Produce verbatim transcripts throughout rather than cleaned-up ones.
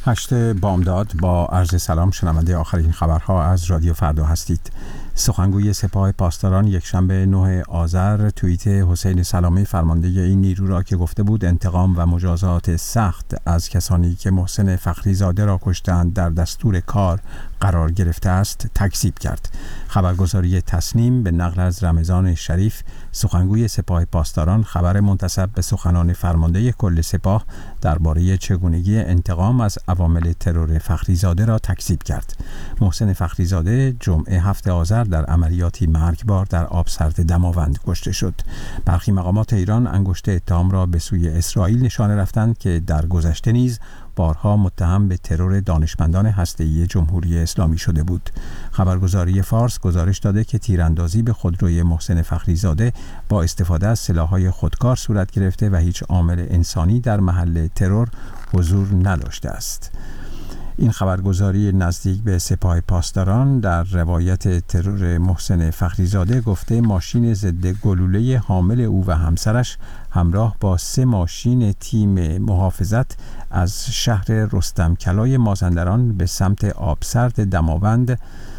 هشت بامداد با عرض سلام. شنونده آخرین خبرها از رادیو فردا هستید. سخنگوی سپاه پاسداران یکشنبه نه آذر توییت حسین سلامی فرمانده این نیرو را که گفته بود انتقام و مجازات سخت از کسانی که محسن فخری زاده را کشتند در دستور کار قرار گرفته است تکذیب کرد. خبرگزاری تسنیم به نقل از رمضان شریف سخنگوی سپاه پاسداران خبر منتسب به سخنان فرمانده کل سپاه درباره چگونگی انتقام از عوامل ترور فخری زاده را تکذیب کرد. محسن فخری زاده جمعه هفت آذر در عملیاتی مرگبار در آبسرد دماوند کشته شد. برخی مقامات ایران انگشت اتهام را به سوی اسرائیل نشانه رفتند که در گذشته نیز بارها متهم به ترور دانشمندان هسته‌ای جمهوری اسلامی شده بود. خبرگزاری فارس گزارش داده که تیراندازی به خودروی محسن فخری زاده با استفاده از سلاح‌های خودکار صورت گرفته و هیچ عامل انسانی در محل ترور حضور نداشته است. این خبرگزاری نزدیک به سپاه پاسداران در روایت ترور محسن فخری زاده گفته ماشین ضد گلوله حامل او و همسرش همراه با سه ماشین تیم محافظت از شهر رستمکلای مازندران به سمت آبسرد دماوند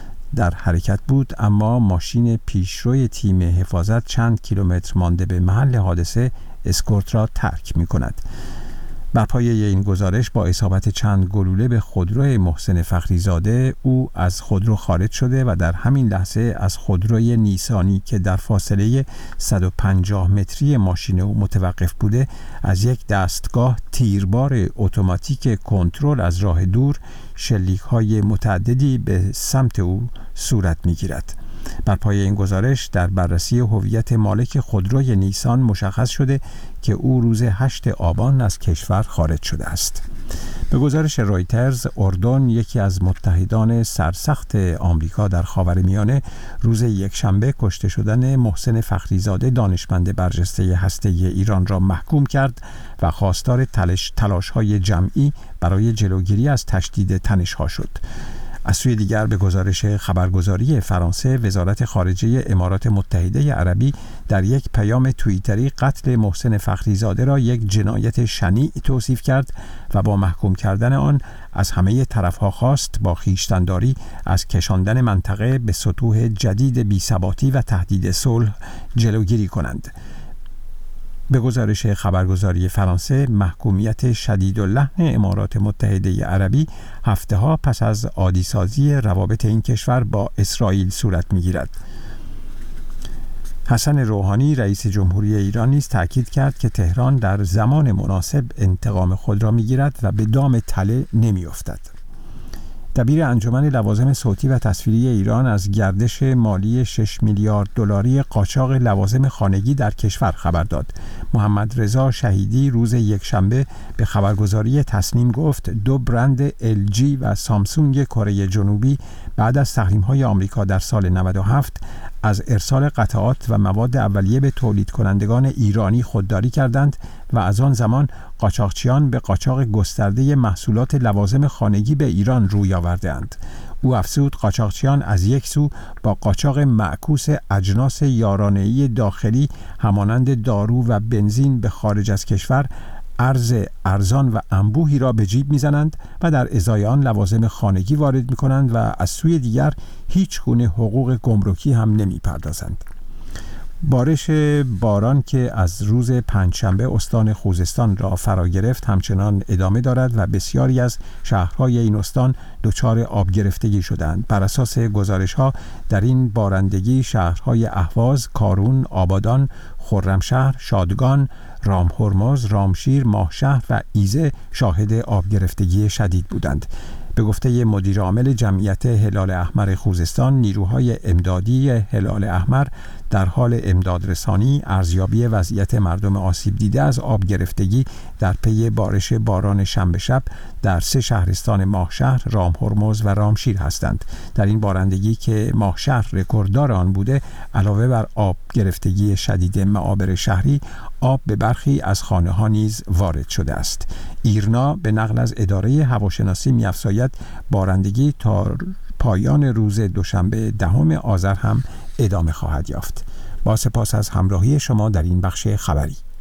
در حرکت بود، اما ماشین پیشروی تیم حفاظت چند کیلومتر مانده به محل حادثه اسکورت را ترک می کند. بر پایه این گزارش با اصابت چند گلوله به خودروی محسن فخری زاده او از خودرو خارج شده و در همین لحظه از خودروی نیسانی که در فاصله صد و پنجاه متری ماشین او متوقف بوده از یک دستگاه تیربار اتوماتیک کنترل از راه دور شلیک‌های متعددی به سمت او صورت می‌گیرد. بر پایه این گزارش در بررسی هویت مالک خودروی نیسان مشخص شده که او روز هشت آبان از کشور خارج شده است. به گزارش رویترز، اردن یکی از متحدان سرسخت آمریکا در خاورمیانه روز یکشنبه کشته شدن محسن فخری زاده دانشمند برجسته هسته‌ای ایران را محکوم کرد و خواستار تلاش تلاش‌های جمعی برای جلوگیری از تشدید تنش‌ها شد. از سوی دیگر به گزارش خبرگزاری فرانسه، وزارت خارجه امارات متحده عربی در یک پیام توییتری قتل محسن فخری زاده را یک جنایت شنیع توصیف کرد و با محکوم کردن آن از همه طرف‌ها خواست با خویشتن‌داری از کشاندن منطقه به سطوح جدید بی‌ثباتی و تهدید صلح جلوگیری کنند. به گزارش خبرگزاری فرانسه، محکومیت شدیداللحن امارات متحده عربی هفته ها پس از عادی‌سازی روابط این کشور با اسرائیل صورت می‌گیرد. حسن روحانی رئیس جمهوری ایران نیز تأکید کرد که تهران در زمان مناسب انتقام خود را می‌گیرد و به دام تله نمی‌افتد. دبیر انجمن لوازم صوتی و تصویری ایران از گردش مالی شش میلیارد دلاری قاچاق لوازم خانگی در کشور خبر داد. محمد رضا شهیدی روز یکشنبه به خبرگزاری تسنیم گفت دو برند ال جی و سامسونگ کره جنوبی بعد از تحریم‌های آمریکا در سال نود و هفت از ارسال قطعات و مواد اولیه به تولید کنندگان ایرانی خودداری کردند و از آن زمان قاچاقچیان به قاچاق گسترده محصولات لوازم خانگی به ایران روی آورده‌اند. او افزود قاچاقچیان از یک سو با قاچاق معکوس اجناس یارانه‌ای داخلی همانند دارو و بنزین به خارج از کشور ارز ارزان و انبوهی را به جیب میزنند و در ازای آن لوازم خانگی وارد میکنند و از سوی دیگر هیچ گونه حقوق گمرکی هم نمیپردازند. بارش باران که از روز پنجشنبه استان خوزستان را فرا گرفت همچنان ادامه دارد و بسیاری از شهرهای این استان دچار آب گرفتگی شدند. بر اساس گزارش‌ها در این بارندگی شهرهای اهواز، کارون، آبادان، خرمشهر، شادگان، رامهرمز، رامشیر، ماهشهر و ایزه شاهد آب گرفتگی شدید بودند. به گفته مدیر عامل جمعیت هلال احمر خوزستان، نیروهای امدادی هلال احمر در حال امداد رسانی، ارزیابی وضعیت مردم آسیب دیده از آب گرفتگی در پی بارش باران شنبه شب در سه شهرستان ماهشهر، رامهرمز و رامشیر هستند. در این بارندگی که ماهشهر رکورددار آن بوده، علاوه بر آب گرفتگی شدید معابر شهری، آب به برخی از خانه‌ها نیز وارد شده است. ایرنا به نقل از اداره هواشناسی می‌افزاید بارندگی تا پایان روز دوشنبه دهم آذر هم ادامه خواهد یافت. با سپاس از همراهی شما در این بخش خبری.